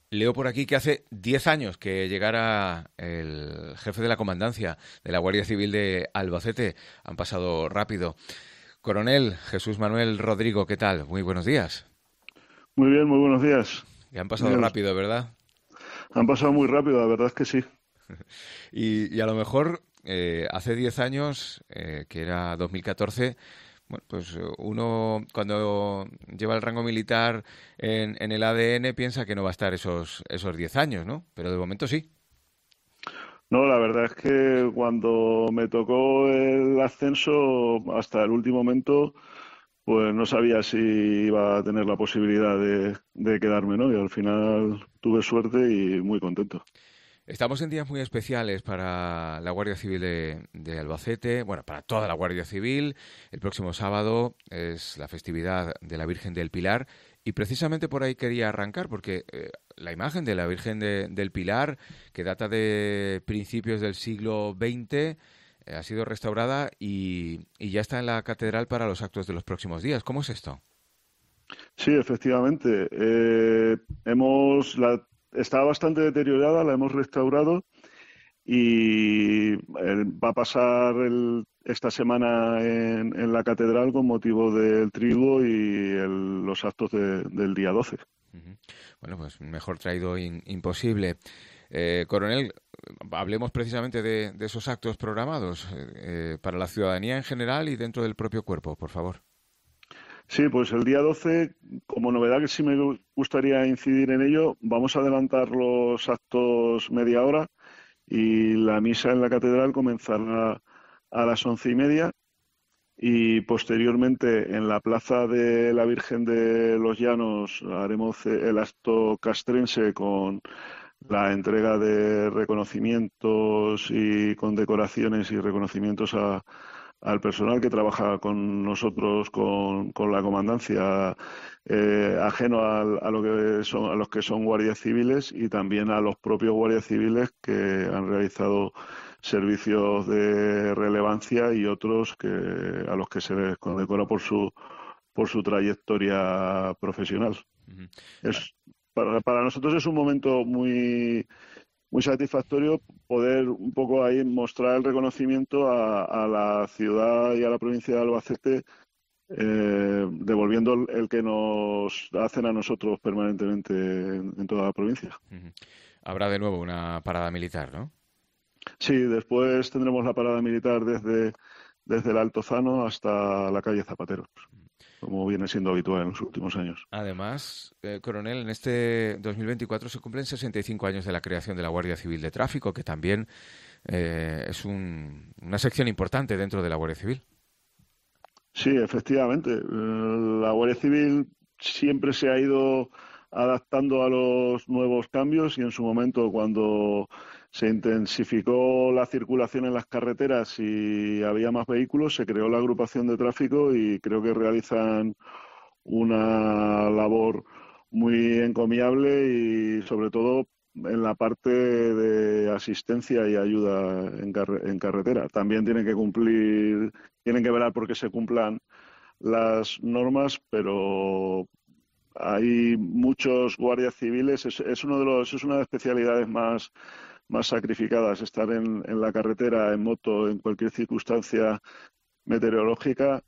Leo por aquí que hace 10 años que llegara el jefe de la comandancia de la Guardia Civil de Albacete. Han pasado rápido. Coronel Jesús Manuel Rodrigo, ¿qué tal? Muy buenos días. Muy bien, muy buenos días, Ya han pasado Miguel. rápido, ¿verdad? Han pasado muy rápido, la verdad es que sí. Y a lo mejor hace 10 años, que era 2014, bueno, pues uno cuando lleva el rango militar en el ADN piensa que no va a estar esos 10 años, ¿no? Pero de momento sí. No, la verdad es que cuando me tocó el ascenso, hasta el último momento, pues no sabía si iba a tener la posibilidad de quedarme, ¿no? Y al final tuve suerte y muy contento. Estamos en días muy especiales para la Guardia Civil de Albacete, bueno, para toda la Guardia Civil. El próximo sábado es la festividad de la Virgen del Pilar y precisamente por ahí quería arrancar porque la imagen de la Virgen del Pilar, que data de principios del siglo XX, ha sido restaurada y ya está en la catedral para los actos de los próximos días. ¿Cómo es esto? Sí, efectivamente. Estaba bastante deteriorada, la hemos restaurado y va a pasar esta semana en la catedral con motivo del triduo y los actos del día 12. Ujú. Bueno, pues mejor traído imposible. Coronel, hablemos precisamente de esos actos programados para la ciudadanía en general y dentro del propio cuerpo, por favor. Sí, pues el día 12, como novedad que sí me gustaría incidir en ello, vamos a adelantar los actos media hora y la misa en la catedral comenzará a las 11:30 y posteriormente en la plaza de la Virgen de los Llanos haremos el acto castrense con la entrega de reconocimientos y condecoraciones y reconocimientos al personal que trabaja con nosotros, con la comandancia, ajeno a lo que son, a los que son guardias civiles y también a los propios guardias civiles que han realizado servicios de relevancia y otros a los que se les condecora por su trayectoria profesional. Ujú. Es, para nosotros es un momento muy satisfactorio poder un poco ahí mostrar el reconocimiento a la ciudad y a la provincia de Albacete, devolviendo el que nos hacen a nosotros permanentemente en toda la provincia. Ujú. Habrá de nuevo una parada militar, ¿no? Sí, después tendremos la parada militar desde el Altozano hasta la calle Zapateros, como viene siendo habitual en los últimos años. Además, coronel, en este 2024 se cumplen 65 años de la creación de la Guardia Civil de Tráfico, que también es una sección importante dentro de la Guardia Civil. Sí, efectivamente. La Guardia Civil siempre se ha ido adaptando a los nuevos cambios y en su momento, cuando se intensificó la circulación en las carreteras y había más vehículos, se creó la agrupación de tráfico y creo que realizan una labor muy encomiable y sobre todo en la parte de asistencia y ayuda en carretera. También tienen que velar porque se cumplan las normas, pero hay muchos guardias civiles. Es es una de las especialidades más sacrificadas, estar en la carretera, en moto, en cualquier circunstancia meteorológica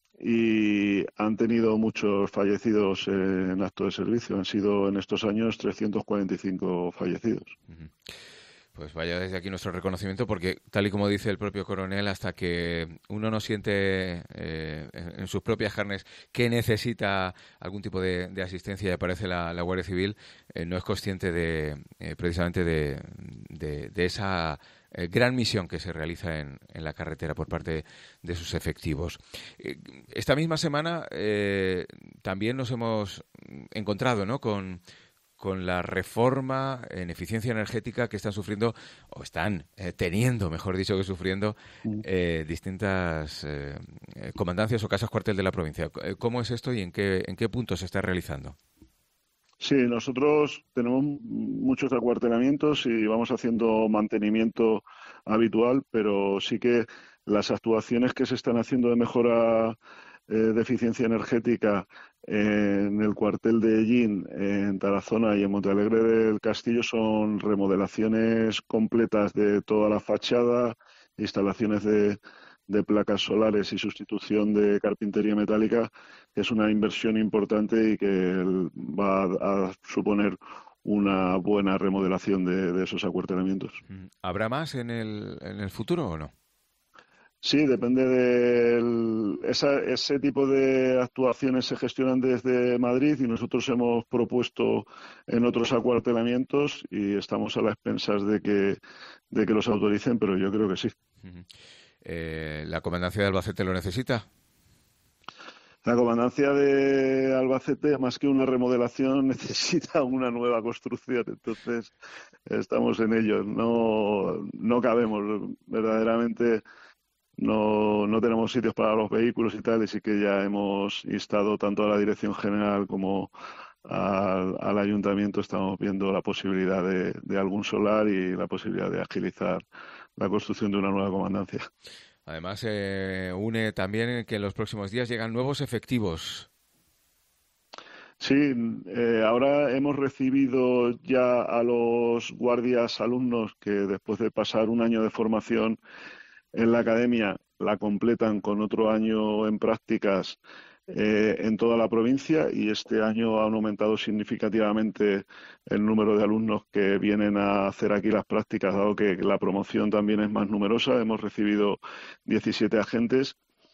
y han tenido muchos fallecidos en acto de servicio. Han sido en estos años 345 fallecidos. Ujú. Pues vaya desde aquí nuestro reconocimiento porque, tal y como dice el propio coronel, hasta que uno no siente en sus propias carnes que necesita algún tipo de asistencia y aparece la Guardia Civil, no es consciente precisamente de esa gran misión que se realiza en la carretera por parte de sus efectivos. Esta misma semana también nos hemos encontrado, ¿no?, con la reforma en eficiencia energética que están sufriendo, o están teniendo, mejor dicho, que sufriendo distintas comandancias o casas cuartel de la provincia. ¿Cómo es esto y en qué punto se está realizando? Sí, nosotros tenemos muchos acuartelamientos y vamos haciendo mantenimiento habitual, pero sí que las actuaciones que se están haciendo de mejora de eficiencia energética en el cuartel de Ellín, en Tarazona y en Montealegre del Castillo son remodelaciones completas de toda la fachada, instalaciones de placas solares y sustitución de carpintería metálica, que es una inversión importante y que va a suponer una buena remodelación de esos acuartelamientos. ¿Habrá más en el futuro o no? Sí, depende de ese tipo de actuaciones se gestionan desde Madrid y nosotros hemos propuesto en otros acuartelamientos y estamos a las expensas de que los autoricen, pero yo creo que sí. Uh-huh. ¿La comandancia de Albacete lo necesita? La comandancia de Albacete, más que una remodelación, necesita una nueva construcción. Entonces, estamos en ello. No cabemos. Verdaderamente no tenemos sitios para los vehículos y tal, y sí que ya hemos instado tanto a la Dirección General como al Ayuntamiento. Estamos viendo la posibilidad de algún solar y la posibilidad de agilizar la construcción de una nueva comandancia. Además, une también que en los próximos días llegan nuevos efectivos. Sí, ahora hemos recibido ya a los guardias alumnos que después de pasar un año de formación en la academia la completan con otro año en prácticas en toda la provincia y este año han aumentado significativamente el número de alumnos que vienen a hacer aquí las prácticas, dado que la promoción también es más numerosa. Hemos recibido 17 agentes.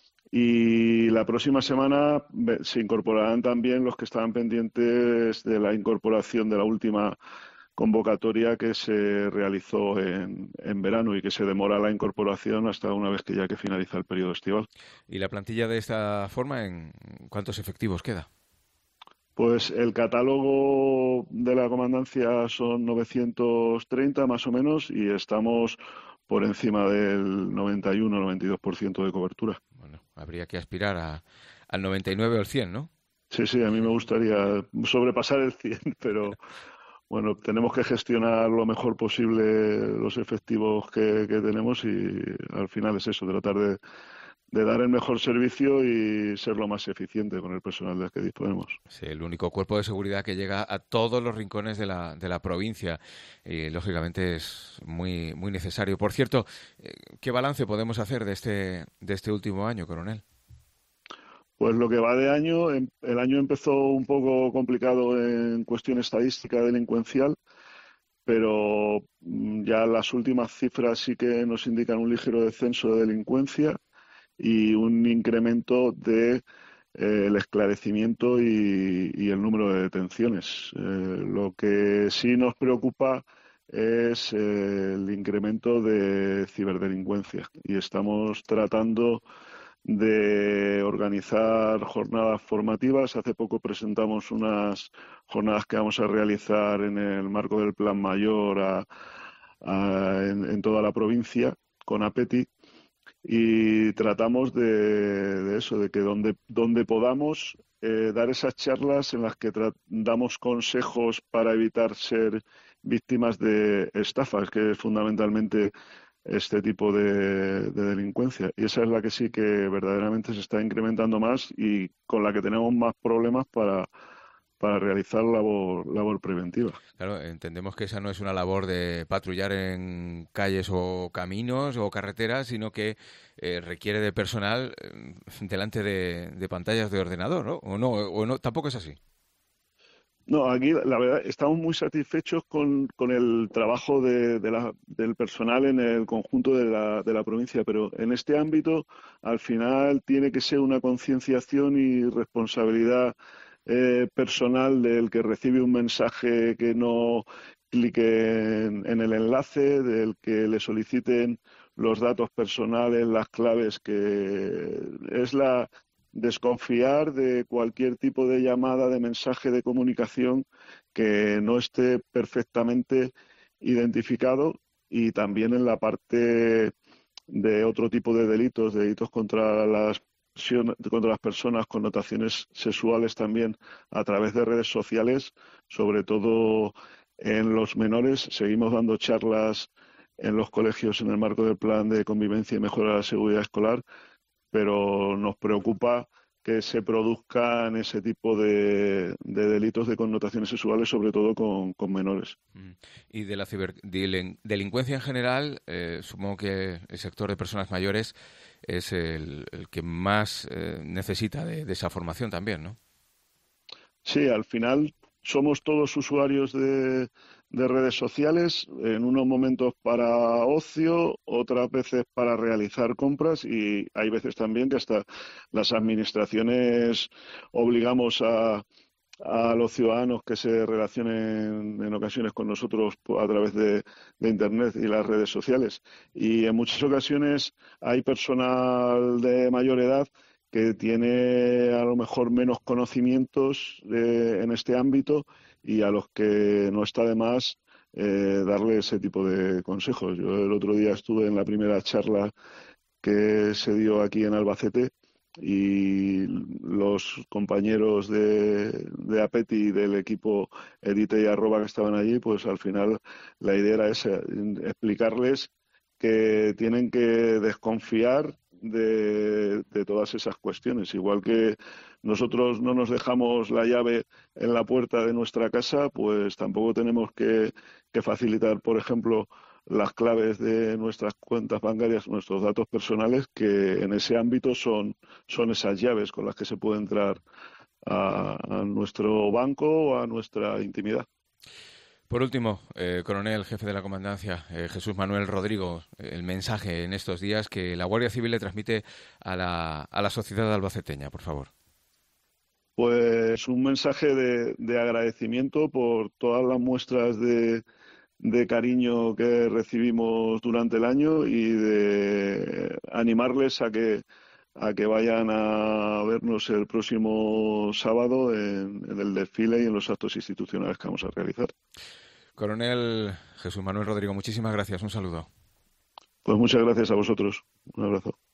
Y la próxima semana se incorporarán también los que estaban pendientes de la incorporación de la última convocatoria que se realizó en verano y que se demora la incorporación hasta una vez que ya que finaliza el periodo estival. ¿Y la plantilla de esta forma en cuántos efectivos queda? Pues el catálogo de la comandancia son 930 más o menos y estamos por encima del 91-92% de cobertura. Bueno, habría que aspirar al 99 o al 100, ¿no? Sí, sí, a mí me gustaría sobrepasar el 100, pero bueno, tenemos que gestionar lo mejor posible los efectivos que tenemos y al final es eso, tratar de dar el mejor servicio y ser lo más eficiente con el personal del que disponemos. Sí, el único cuerpo de seguridad que llega a todos los rincones de la provincia y lógicamente es muy, muy necesario. Por cierto, ¿qué balance podemos hacer de este último año, coronel? Pues lo que va de año, el año empezó un poco complicado en cuestión estadística delincuencial, pero ya las últimas cifras sí que nos indican un ligero descenso de delincuencia y un incremento de el esclarecimiento y el número de detenciones. Lo que sí nos preocupa es el incremento de ciberdelincuencia y estamos tratando de organizar jornadas formativas. Hace poco presentamos unas jornadas que vamos a realizar en el marco del Plan Mayor en toda la provincia con APETI y tratamos de eso, de que donde podamos dar esas charlas en las que damos consejos para evitar ser víctimas de estafas, que es fundamentalmente este tipo de delincuencia. Y esa es la que sí que verdaderamente se está incrementando más y con la que tenemos más problemas para realizar labor preventiva. Claro, entendemos que esa no es una labor de patrullar en calles o caminos o carreteras, sino que requiere de personal delante de pantallas de ordenador, ¿no? O no, tampoco es así. No, aquí la verdad estamos muy satisfechos con el trabajo del personal en el conjunto de la provincia, pero en este ámbito al final tiene que ser una concienciación y responsabilidad personal del que recibe un mensaje que no clique en el enlace, del que le soliciten los datos personales, las claves, que es la desconfiar de cualquier tipo de llamada, de mensaje, de comunicación que no esté perfectamente identificado y también en la parte de otro tipo de delitos contra contra las personas, connotaciones sexuales también a través de redes sociales, sobre todo en los menores. Seguimos dando charlas en los colegios en el marco del plan de convivencia y mejora de la seguridad escolar, pero nos preocupa que se produzcan ese tipo de delitos de connotaciones sexuales, sobre todo con menores. Y de la ciberdelincuencia en general, supongo que el sector de personas mayores es el que más necesita de esa formación también, ¿no? Sí, al final somos todos usuarios de redes sociales, en unos momentos para ocio, otras veces para realizar compras y hay veces también que hasta las administraciones obligamos a los ciudadanos que se relacionen en ocasiones con nosotros a través de Internet y las redes sociales. Y en muchas ocasiones hay personal de mayor edad que tiene a lo mejor menos conocimientos en este ámbito y a los que no está de más darle ese tipo de consejos. Yo el otro día estuve en la primera charla que se dio aquí en Albacete y los compañeros de APETI y del equipo Edite y Arroba que estaban allí, pues al final la idea era esa, explicarles que tienen que desconfiar de todas esas cuestiones. Igual que nosotros no nos dejamos la llave en la puerta de nuestra casa, pues tampoco tenemos que facilitar, por ejemplo, las claves de nuestras cuentas bancarias, nuestros datos personales, que en ese ámbito son esas llaves con las que se puede entrar a nuestro banco o a nuestra intimidad. Por último, coronel, jefe de la comandancia, Jesús Manuel Rodrigo, el mensaje en estos días que la Guardia Civil le transmite a la sociedad albaceteña, por favor. Pues un mensaje de agradecimiento por todas las muestras de cariño que recibimos durante el año y de animarles a que vayan a vernos el próximo sábado en el desfile y en los actos institucionales que vamos a realizar. Coronel Jesús Manuel Rodrigo, muchísimas gracias. Un saludo. Pues muchas gracias a vosotros. Un abrazo.